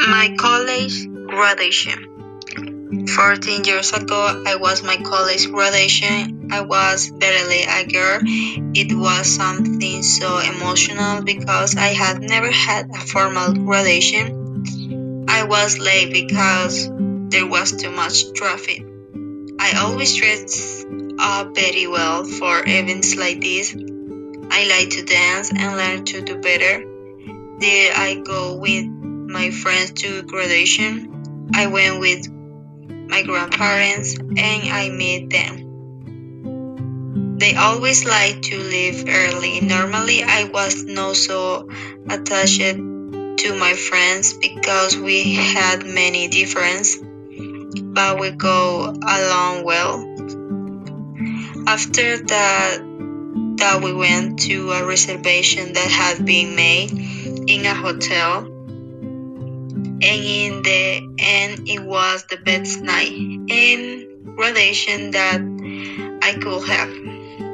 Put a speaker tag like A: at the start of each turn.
A: My college graduation. 14 years ago, I was my college graduation. I was barely a girl. It was something so emotional because I had never had a formal graduation. I was late because there was too much traffic. I always dress up very well for events like this. I like to dance and learn to do better. Did I go with my friends to graduation? I went with my grandparents and I met them. They always like to leave early. Normally I was not so attached to my friends because we had many differences, but we go along well. After that we went to a reservation that had been made in a hotel, and in the end it was the best night and graduation that I could have.